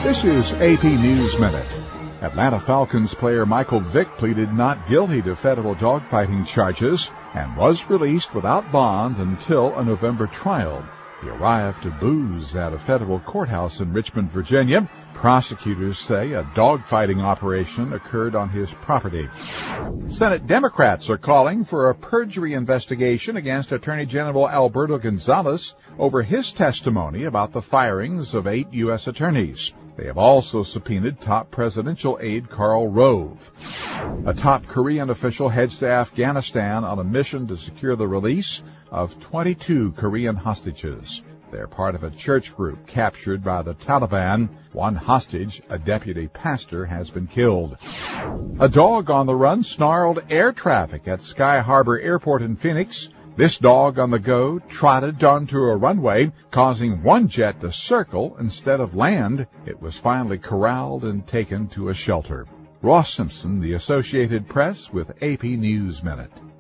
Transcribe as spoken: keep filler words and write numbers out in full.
This is A P News Minute. Atlanta Falcons player Michael Vick pleaded not guilty to federal dogfighting charges and was released without bond until a November trial. He arrived to booze at a federal courthouse in Richmond, Virginia. Prosecutors say a dogfighting operation occurred on his property. Senate Democrats are calling for a perjury investigation against Attorney General Alberto Gonzales over his testimony about the firings of eight U S attorneys. They have also subpoenaed top presidential aide Karl Rove. A top Korean official heads to Afghanistan on a mission to secure the release of twenty-two Korean hostages. They're part of a church group captured by the Taliban. One hostage, a deputy pastor, has been killed. A dog on the run snarled air traffic at Sky Harbor Airport in Phoenix. This dog on the go trotted onto a runway, causing one jet to circle instead of land. It was finally corralled and taken to a shelter. Ross Simpson, The Associated Press, with A P News Minute.